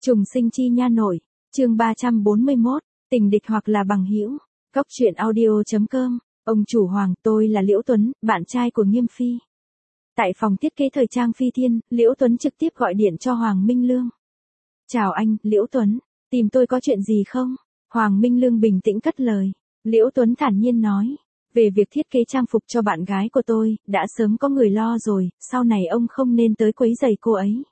Trùng sinh chi nha nội, chương 341, tình địch hoặc là bằng hữu. Cốc truyện audio.com, ông chủ Hoàng, tôi là Liễu Tuấn, bạn trai của Nghiêm Phi. Tại phòng thiết kế thời trang Phi Thiên, Liễu Tuấn trực tiếp gọi điện cho Hoàng Minh Lương. Chào anh, Liễu Tuấn, tìm tôi có chuyện gì không? Hoàng Minh Lương bình tĩnh cất lời. Liễu Tuấn thản nhiên nói, về việc thiết kế trang phục cho bạn gái của tôi, đã sớm có người lo rồi, sau này ông không nên tới quấy rầy cô ấy.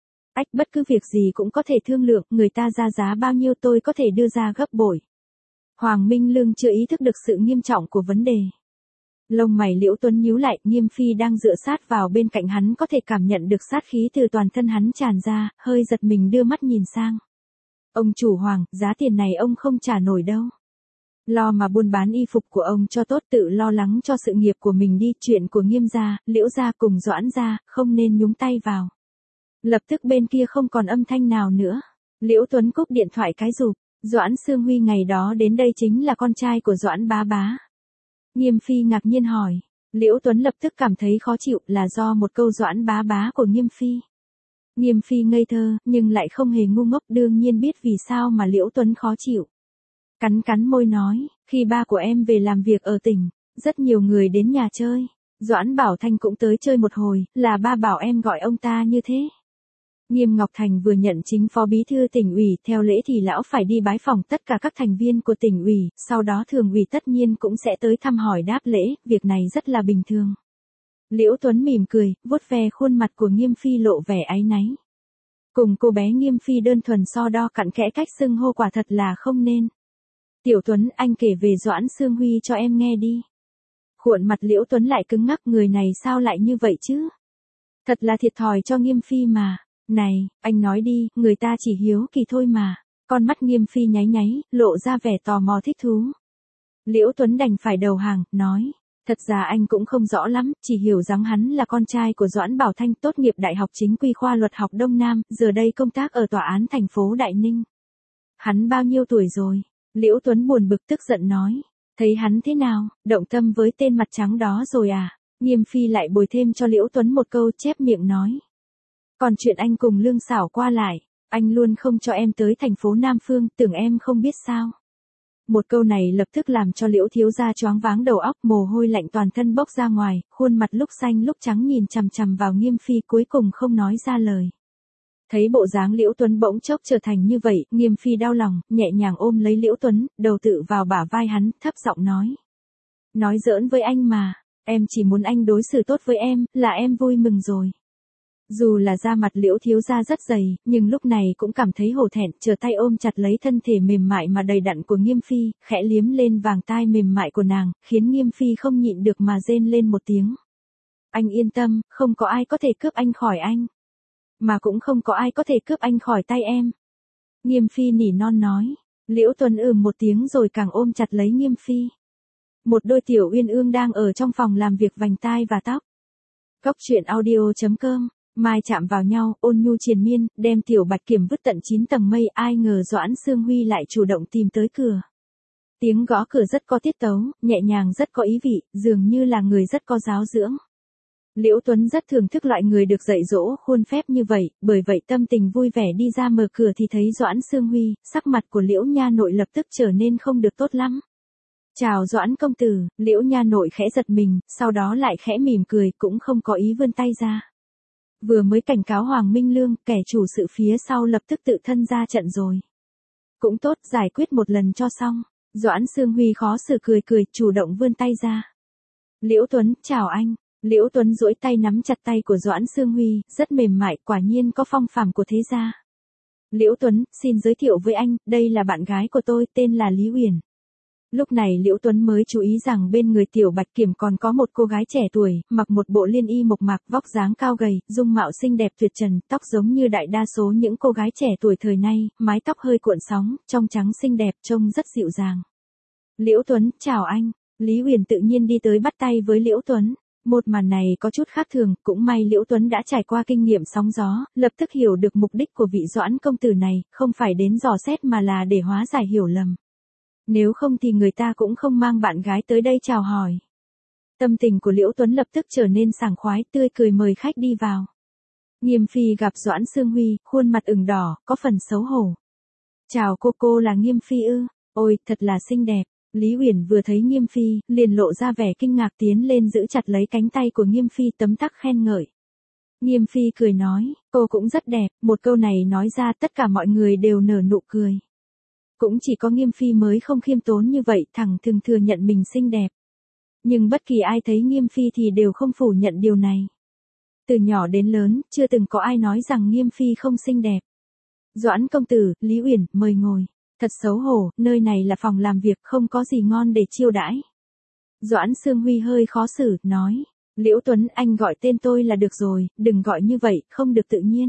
Bất cứ việc gì cũng có thể thương lượng, người ta ra giá bao nhiêu tôi có thể đưa ra gấp bội. Hoàng Minh Lương chưa ý thức được sự nghiêm trọng của vấn đề. Lông mày Liễu Tuấn nhíu lại, Nghiêm Phi đang dựa sát vào bên cạnh hắn có thể cảm nhận được sát khí từ toàn thân hắn tràn ra, hơi giật mình đưa mắt nhìn sang. Ông chủ Hoàng, giá tiền này ông không trả nổi đâu. Lo mà buôn bán y phục của ông cho tốt, tự lo lắng cho sự nghiệp của mình đi, chuyện của Nghiêm gia, Liễu gia cùng Doãn gia, không nên nhúng tay vào. Lập tức bên kia không còn âm thanh nào nữa. Liễu Tuấn cúp điện thoại cái rụp. Doãn Sương Huy ngày đó đến đây chính là con trai của Doãn bá bá. Nghiêm Phi ngạc nhiên hỏi. Liễu Tuấn lập tức cảm thấy khó chịu, là do một câu Doãn bá bá của Nghiêm Phi. Nghiêm Phi ngây thơ, nhưng lại không hề ngu ngốc, đương nhiên biết vì sao mà Liễu Tuấn khó chịu. Cắn môi nói, khi ba của em về làm việc ở tỉnh, rất nhiều người đến nhà chơi. Doãn Bảo Thanh cũng tới chơi một hồi, là ba bảo em gọi ông ta như thế. Nghiêm Ngọc Thành vừa nhận chính phó bí thư tỉnh ủy, theo lễ thì lão phải đi bái phỏng tất cả các thành viên của tỉnh ủy, sau đó thường ủy tất nhiên cũng sẽ tới thăm hỏi đáp lễ, việc này rất là bình thường. Liễu Tuấn mỉm cười, vuốt ve khuôn mặt của Nghiêm Phi lộ vẻ áy náy. Cùng cô bé Nghiêm Phi đơn thuần so đo cặn kẽ cách xưng hô quả thật là không nên. Tiểu Tuấn, anh kể về Doãn Sương Huy cho em nghe đi. Khuôn mặt Liễu Tuấn lại cứng ngắc, người này sao lại như vậy chứ? Thật là thiệt thòi cho Nghiêm Phi mà. Này, anh nói đi, người ta chỉ hiếu kỳ thôi mà. Con mắt Nghiêm Phi nháy nháy, lộ ra vẻ tò mò thích thú. Liễu Tuấn đành phải đầu hàng, nói. Thật ra anh cũng không rõ lắm, chỉ hiểu rằng hắn là con trai của Doãn Bảo Thanh, tốt nghiệp Đại học Chính quy khoa luật học Đông Nam, giờ đây công tác ở tòa án thành phố Đại Ninh. Hắn bao nhiêu tuổi rồi? Liễu Tuấn buồn bực tức giận nói. Thấy hắn thế nào, động tâm với tên mặt trắng đó rồi à? Nghiêm Phi lại bồi thêm cho Liễu Tuấn một câu, chép miệng nói. Còn chuyện anh cùng Lương Xảo qua lại, anh luôn không cho em tới thành phố Nam Phương, tưởng em không biết sao. Một câu này lập tức làm cho Liễu thiếu gia choáng váng đầu óc, mồ hôi lạnh toàn thân bốc ra ngoài, khuôn mặt lúc xanh lúc trắng nhìn chằm chằm vào Nghiêm Phi, cuối cùng không nói ra lời. Thấy bộ dáng Liễu Tuấn bỗng chốc trở thành như vậy, Nghiêm Phi đau lòng, nhẹ nhàng ôm lấy Liễu Tuấn, đầu tự vào bả vai hắn, thấp giọng nói. Nói giỡn với anh mà, em chỉ muốn anh đối xử tốt với em, là em vui mừng rồi. Dù là da mặt Liễu thiếu gia rất dày, nhưng lúc này cũng cảm thấy hổ thẹn, trở tay ôm chặt lấy thân thể mềm mại mà đầy đặn của Nghiêm Phi, khẽ liếm lên vàng tai mềm mại của nàng, khiến Nghiêm Phi không nhịn được mà rên lên một tiếng. Anh yên tâm, không có ai có thể cướp anh khỏi anh. Mà cũng không có ai có thể cướp anh khỏi tay em. Nghiêm Phi nỉ non nói. Liễu Tuấn một tiếng rồi càng ôm chặt lấy Nghiêm Phi. Một đôi tiểu uyên ương đang ở trong phòng làm việc vành tai và tóc. Cốc truyện audio.com. Mai chạm vào nhau, ôn nhu triền miên, đem tiểu Bạch Kiểm vứt tận 9 tầng mây, ai ngờ Doãn Sương Huy lại chủ động tìm tới cửa. Tiếng gõ cửa rất có tiết tấu, nhẹ nhàng rất có ý vị, dường như là người rất có giáo dưỡng. Liễu Tuấn rất thưởng thức loại người được dạy dỗ khuôn phép như vậy, bởi vậy tâm tình vui vẻ đi ra mở cửa thì thấy Doãn Sương Huy, sắc mặt của Liễu nha nội lập tức trở nên không được tốt lắm. Chào Doãn công tử, Liễu nha nội khẽ giật mình, sau đó lại khẽ mỉm cười, cũng không có ý vươn tay ra. Vừa mới cảnh cáo Hoàng Minh Lương, kẻ chủ sự phía sau lập tức tự thân ra trận rồi. Cũng tốt, giải quyết một lần cho xong. Doãn Sương Huy khó xử cười, chủ động vươn tay ra. Liễu Tuấn, chào anh. Liễu Tuấn duỗi tay nắm chặt tay của Doãn Sương Huy, rất mềm mại, quả nhiên có phong phàm của thế gia. Liễu Tuấn, xin giới thiệu với anh, đây là bạn gái của tôi, tên là Lý Uyển. Lúc này Liễu Tuấn mới chú ý rằng bên người tiểu Bạch Kiểm còn có một cô gái trẻ tuổi, mặc một bộ liên y mộc mạc, vóc dáng cao gầy, dung mạo xinh đẹp tuyệt trần, tóc giống như đại đa số những cô gái trẻ tuổi thời nay, mái tóc hơi cuộn sóng, trong trắng xinh đẹp, trông rất dịu dàng. Liễu Tuấn, chào anh. Lý Uyển tự nhiên đi tới bắt tay với Liễu Tuấn. Một màn này có chút khác thường, cũng may Liễu Tuấn đã trải qua kinh nghiệm sóng gió, lập tức hiểu được mục đích của vị Doãn công tử này, không phải đến dò xét mà là để hóa giải hiểu lầm. Nếu không thì người ta cũng không mang bạn gái tới đây chào hỏi. Tâm tình của Liễu Tuấn lập tức trở nên sảng khoái, tươi cười mời khách đi vào. Nghiêm Phi gặp Doãn Sương Huy, khuôn mặt ửng đỏ, có phần xấu hổ. Chào cô là Nghiêm Phi ư? Ôi, thật là xinh đẹp. Lý Uyển vừa thấy Nghiêm Phi, liền lộ ra vẻ kinh ngạc tiến lên giữ chặt lấy cánh tay của Nghiêm Phi tấm tắc khen ngợi. Nghiêm Phi cười nói, cô cũng rất đẹp, một câu này nói ra tất cả mọi người đều nở nụ cười. Cũng chỉ có Nghiêm Phi mới không khiêm tốn như vậy, thẳng thừng thừa nhận mình xinh đẹp. Nhưng bất kỳ ai thấy Nghiêm Phi thì đều không phủ nhận điều này. Từ nhỏ đến lớn, chưa từng có ai nói rằng Nghiêm Phi không xinh đẹp. Doãn công tử, Lý Uyển, mời ngồi. Thật xấu hổ, nơi này là phòng làm việc, không có gì ngon để chiêu đãi. Doãn Sương Huy hơi khó xử, nói. Liễu Tuấn, anh gọi tên tôi là được rồi, đừng gọi như vậy, không được tự nhiên.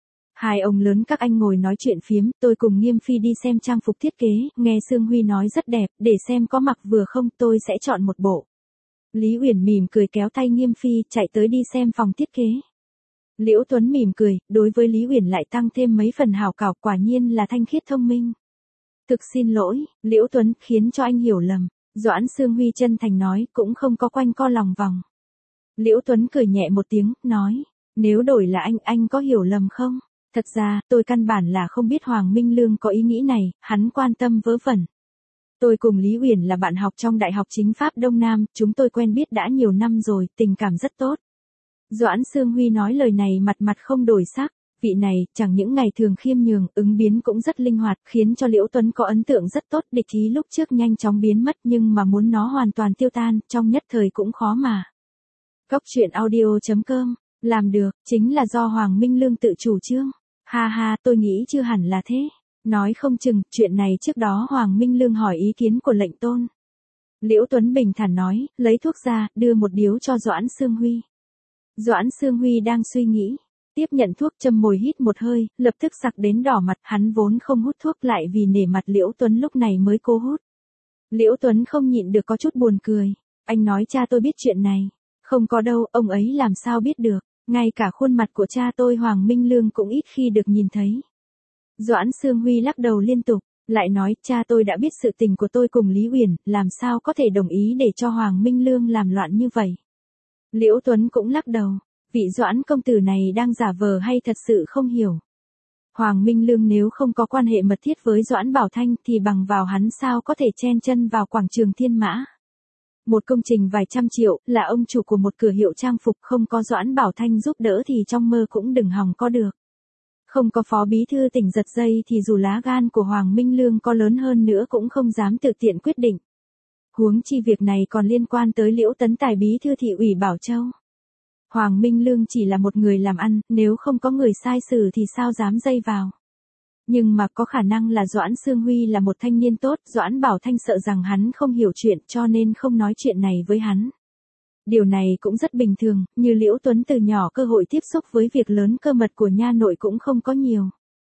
Hai ông lớn các anh ngồi nói chuyện phiếm, tôi cùng Nghiêm Phi đi xem trang phục thiết kế, nghe Sương Huy nói rất đẹp, để xem có mặc vừa không, tôi sẽ chọn một bộ. Lý Uyển mỉm cười kéo tay Nghiêm Phi, chạy tới đi xem phòng thiết kế. Liễu Tuấn mỉm cười, đối với Lý Uyển lại tăng thêm mấy phần hảo cảm, quả nhiên là thanh khiết thông minh. Thực xin lỗi, Liễu Tuấn, khiến cho anh hiểu lầm. Doãn Sương Huy chân thành nói, cũng không có quanh co lòng vòng. Liễu Tuấn cười nhẹ một tiếng, nói, nếu đổi là anh có hiểu lầm không? Thật ra, tôi căn bản là không biết Hoàng Minh Lương có ý nghĩ này, hắn quan tâm vớ vẩn. Tôi cùng Lý Uyển là bạn học trong Đại học Chính pháp Đông Nam, chúng tôi quen biết đã nhiều năm rồi, tình cảm rất tốt. Doãn Sương Huy nói lời này mặt không đổi sắc, vị này, chẳng những ngày thường khiêm nhường, ứng biến cũng rất linh hoạt, khiến cho Liễu Tuấn có ấn tượng rất tốt, địch ý lúc trước nhanh chóng biến mất nhưng mà muốn nó hoàn toàn tiêu tan, trong nhất thời cũng khó mà. Góc truyện audio.com, làm được, chính là do Hoàng Minh Lương tự chủ trương. Ha ha, tôi nghĩ chưa hẳn là thế. Nói không chừng, chuyện này trước đó Hoàng Minh Lương hỏi ý kiến của lệnh tôn. Liễu Tuấn bình thản nói, lấy thuốc ra, đưa một điếu cho Doãn Sương Huy. Doãn Sương Huy đang suy nghĩ, tiếp nhận thuốc châm mồi hít một hơi, lập tức sặc đến đỏ mặt, hắn vốn không hút thuốc lại vì nể mặt Liễu Tuấn lúc này mới cố hút. Liễu Tuấn không nhịn được có chút buồn cười, anh nói cha tôi biết chuyện này. Không có đâu, ông ấy làm sao biết được, ngay cả khuôn mặt của cha tôi Hoàng Minh Lương cũng ít khi được nhìn thấy. Doãn Sương Huy lắc đầu liên tục, lại nói cha tôi đã biết sự tình của tôi cùng Lý Uyển, làm sao có thể đồng ý để cho Hoàng Minh Lương làm loạn như vậy. Liễu Tuấn cũng lắc đầu, vị Doãn công tử này đang giả vờ hay thật sự không hiểu. Hoàng Minh Lương nếu không có quan hệ mật thiết với Doãn Bảo Thanh thì bằng vào hắn sao có thể chen chân vào quảng trường Thiên Mã. Một công trình vài trăm triệu, là ông chủ của một cửa hiệu trang phục, không có Doãn Bảo Thanh giúp đỡ thì trong mơ cũng đừng hòng có được. Không có phó bí thư tỉnh giật dây thì dù lá gan của Hoàng Minh Lương có lớn hơn nữa cũng không dám tự tiện quyết định. Huống chi việc này còn liên quan tới Liễu Tấn Tài bí thư thị ủy Bảo Châu. Hoàng Minh Lương chỉ là một người làm ăn, nếu không có người sai xử thì sao dám dây vào. Nhưng mà có khả năng là Doãn Sương Huy là một thanh niên tốt, Doãn Bảo Thanh sợ rằng hắn không hiểu chuyện cho nên không nói chuyện này với hắn. Điều này cũng rất bình thường, như Liễu Tuấn từ nhỏ cơ hội tiếp xúc với việc lớn cơ mật của nha nội cũng không có nhiều.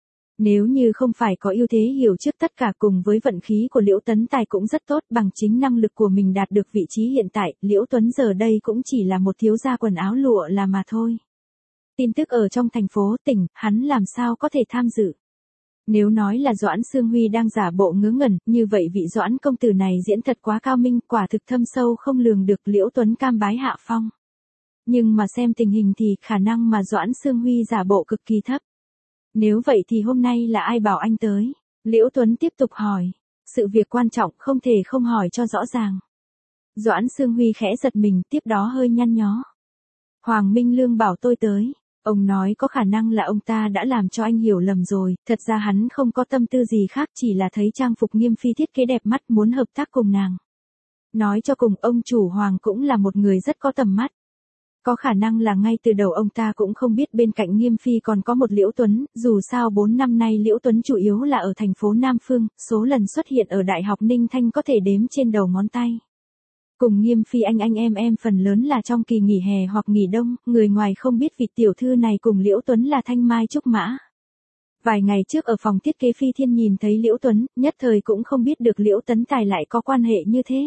Nếu như không phải có ưu thế hiểu trước tất cả cùng với vận khí của Liễu Tấn Tài cũng rất tốt, bằng chính năng lực của mình đạt được vị trí hiện tại, Liễu Tuấn giờ đây cũng chỉ là một thiếu gia quần áo lụa là mà thôi. Tin tức ở trong thành phố, tỉnh, hắn làm sao có thể tham dự. Nếu nói là Doãn Sương Huy đang giả bộ ngớ ngẩn, như vậy vị Doãn công tử này diễn thật quá cao minh, quả thực thâm sâu không lường được, Liễu Tuấn cam bái hạ phong. Nhưng mà xem tình hình thì khả năng mà Doãn Sương Huy giả bộ cực kỳ thấp. Nếu vậy thì hôm nay là ai bảo anh tới? Liễu Tuấn tiếp tục hỏi. Sự việc quan trọng không thể không hỏi cho rõ ràng. Doãn Sương Huy khẽ giật mình, tiếp đó hơi nhăn nhó. Hoàng Minh Lương bảo tôi tới. Ông nói có khả năng là ông ta đã làm cho anh hiểu lầm rồi, thật ra hắn không có tâm tư gì khác, chỉ là thấy trang phục Nghiêm Phi thiết kế đẹp mắt muốn hợp tác cùng nàng. Nói cho cùng, ông chủ Hoàng cũng là một người rất có tầm mắt. Có khả năng là ngay từ đầu ông ta cũng không biết bên cạnh Nghiêm Phi còn có một Liễu Tuấn, dù sao 4 năm nay Liễu Tuấn chủ yếu là ở thành phố Nam Phương, số lần xuất hiện ở Đại học Ninh Thanh có thể đếm trên đầu ngón tay. Cùng Nghiêm Phi anh em phần lớn là trong kỳ nghỉ hè hoặc nghỉ đông, người ngoài không biết vị tiểu thư này cùng Liễu Tuấn là thanh mai trúc mã. Vài ngày trước ở phòng thiết kế Phi Thiên nhìn thấy Liễu Tuấn, nhất thời cũng không biết được Liễu Tấn Tài lại có quan hệ như thế.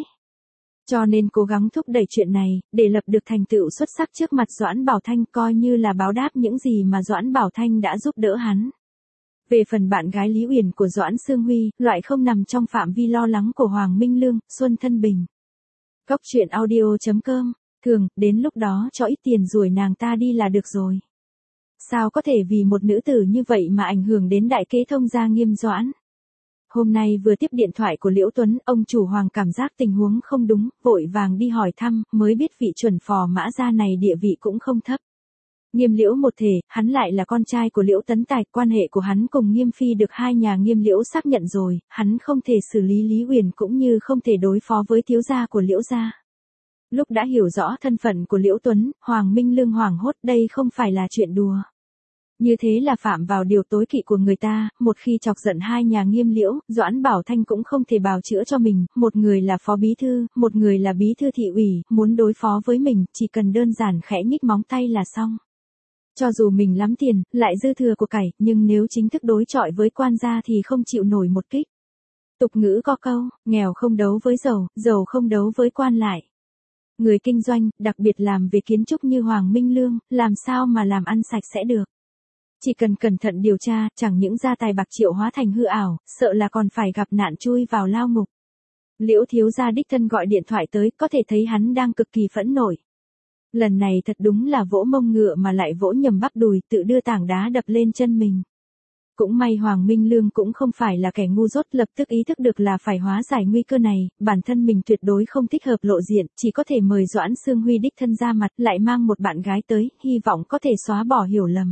Cho nên cố gắng thúc đẩy chuyện này, để lập được thành tựu xuất sắc trước mặt Doãn Bảo Thanh, coi như là báo đáp những gì mà Doãn Bảo Thanh đã giúp đỡ hắn. Về phần bạn gái Lý Uyển của Doãn Sương Huy, loại không nằm trong phạm vi lo lắng của Hoàng Minh Lương, Xuân Thân Bình. Góc truyện audio.com, thường, đến lúc đó cho ít tiền rồi nàng ta đi là được rồi. Sao có thể vì một nữ tử như vậy mà ảnh hưởng đến đại kế thông gia Nghiêm Doãn? Hôm nay vừa tiếp điện thoại của Liễu Tuấn, ông chủ Hoàng cảm giác tình huống không đúng, vội vàng đi hỏi thăm, mới biết vị chuẩn phò mã gia này địa vị cũng không thấp. Nghiêm Liễu một thể, hắn lại là con trai của Liễu Tấn Tài, quan hệ của hắn cùng Nghiêm Phi được hai nhà Nghiêm Liễu xác nhận rồi, hắn không thể xử lý Lý Uyển cũng như không thể đối phó với thiếu gia của Liễu gia. Lúc đã hiểu rõ thân phận của Liễu Tuấn, Hoàng Minh Lương hoảng hốt, đây không phải là chuyện đùa. Như thế là phạm vào điều tối kỵ của người ta, một khi chọc giận hai nhà Nghiêm Liễu, Doãn Bảo Thanh cũng không thể bào chữa cho mình, một người là phó bí thư, một người là bí thư thị ủy, muốn đối phó với mình, chỉ cần đơn giản khẽ nhích móng tay là xong. Cho dù mình lắm tiền, lại dư thừa của cải, nhưng nếu chính thức đối chọi với quan gia thì không chịu nổi một kích. Tục ngữ có câu, nghèo không đấu với giàu, giàu không đấu với quan lại. Người kinh doanh, đặc biệt làm về kiến trúc như Hoàng Minh Lương, làm sao mà làm ăn sạch sẽ được. Chỉ cần cẩn thận điều tra, chẳng những gia tài bạc triệu hóa thành hư ảo, sợ là còn phải gặp nạn chui vào lao ngục. Liễu thiếu gia đích thân gọi điện thoại tới, có thể thấy hắn đang cực kỳ phẫn nộ. Lần này thật đúng là vỗ mông ngựa mà lại vỗ nhầm bắp đùi, tự đưa tảng đá đập lên chân mình. Cũng may Hoàng Minh Lương cũng không phải là kẻ ngu dốt, lập tức ý thức được là phải hóa giải nguy cơ này, bản thân mình tuyệt đối không thích hợp lộ diện, chỉ có thể mời Doãn Sương Huy đích thân ra mặt, lại mang một bạn gái tới, hy vọng có thể xóa bỏ hiểu lầm.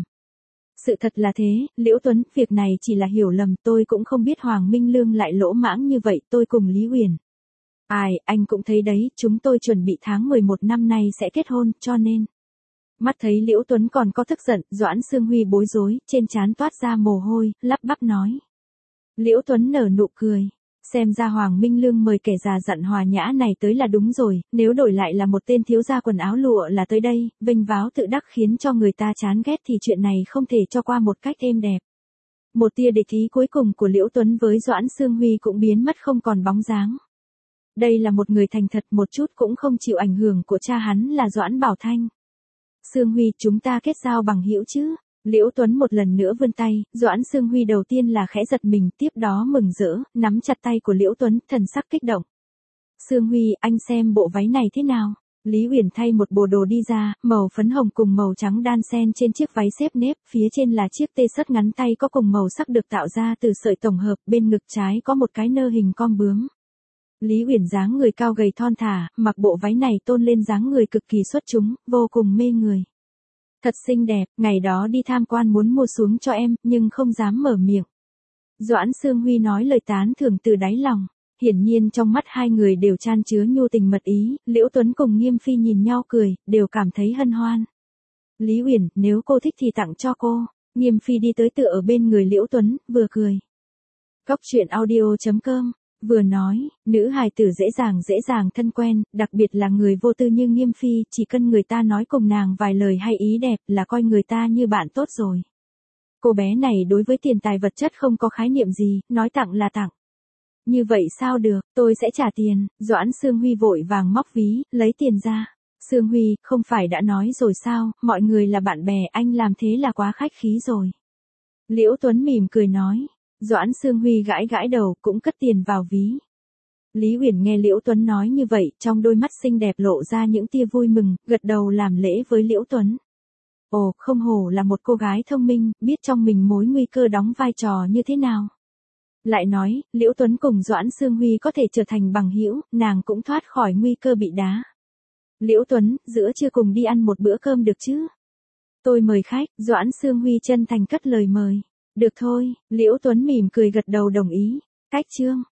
Sự thật là thế, Liễu Tuấn, việc này chỉ là hiểu lầm, tôi cũng không biết Hoàng Minh Lương lại lỗ mãng như vậy, tôi cùng Lý Uyển. Ai, anh cũng thấy đấy, chúng tôi chuẩn bị tháng 11 năm nay sẽ kết hôn, cho nên. Mắt thấy Liễu Tuấn còn có tức giận, Doãn Sương Huy bối rối, trên trán toát ra mồ hôi, lắp bắp nói. Liễu Tuấn nở nụ cười. Xem ra Hoàng Minh Lương mời kẻ già dặn hòa nhã này tới là đúng rồi, nếu đổi lại là một tên thiếu gia quần áo lụa là tới đây, vênh váo tự đắc khiến cho người ta chán ghét thì chuyện này không thể cho qua một cách êm đẹp. Một tia địch ý cuối cùng của Liễu Tuấn với Doãn Sương Huy cũng biến mất không còn bóng dáng. Đây là một người thành thật, một chút cũng không chịu ảnh hưởng của cha hắn là Doãn Bảo Thanh. Sương Huy, chúng ta kết giao bằng hữu chứ? Liễu Tuấn một lần nữa vươn tay, Doãn Sương Huy đầu tiên là khẽ giật mình, tiếp đó mừng rỡ, nắm chặt tay của Liễu Tuấn, thần sắc kích động. Sương Huy, anh xem bộ váy này thế nào? Lý Uyển thay một bộ đồ đi ra, màu phấn hồng cùng màu trắng đan xen trên chiếc váy xếp nếp, phía trên là chiếc tê sất ngắn tay có cùng màu sắc được tạo ra từ sợi tổng hợp, bên ngực trái có một cái nơ hình con bướm. Lý Uyển dáng người cao gầy thon thả, mặc bộ váy này tôn lên dáng người cực kỳ xuất chúng, vô cùng mê người. Thật xinh đẹp, ngày đó đi tham quan muốn mua xuống cho em, nhưng không dám mở miệng. Doãn Sương Huy nói lời tán thưởng từ đáy lòng. Hiển nhiên trong mắt hai người đều chan chứa nhu tình mật ý, Liễu Tuấn cùng Nghiêm Phi nhìn nhau cười, đều cảm thấy hân hoan. Lý Uyển, nếu cô thích thì tặng cho cô. Nghiêm Phi đi tới tựa ở bên người Liễu Tuấn, vừa cười. Cóc truyện audio.com, vừa nói, nữ hài tử dễ dàng thân quen, đặc biệt là người vô tư như Nghiêm Phi, chỉ cần người ta nói cùng nàng vài lời hay ý đẹp là coi người ta như bạn tốt rồi. Cô bé này đối với tiền tài vật chất không có khái niệm gì, nói tặng là tặng. Như vậy sao được, tôi sẽ trả tiền. Doãn Sương Huy vội vàng móc ví, lấy tiền ra. Sương Huy, không phải đã nói rồi sao, mọi người là bạn bè, anh làm thế là quá khách khí rồi. Liễu Tuấn mỉm cười nói. Doãn Sương Huy gãi gãi đầu, cũng cất tiền vào ví. Lý Uyển nghe Liễu Tuấn nói như vậy, trong đôi mắt xinh đẹp lộ ra những tia vui mừng, gật đầu làm lễ với Liễu Tuấn. Ồ, không hổ là một cô gái thông minh, biết trong mình mối nguy cơ đóng vai trò như thế nào. Lại nói, Liễu Tuấn cùng Doãn Sương Huy có thể trở thành bằng hữu, nàng cũng thoát khỏi nguy cơ bị đá. Liễu Tuấn, giữa trưa cùng đi ăn một bữa cơm được chứ? Tôi mời khách. Doãn Sương Huy chân thành cất lời mời. Được thôi, Liễu Tuấn mỉm cười gật đầu đồng ý. Cách chương.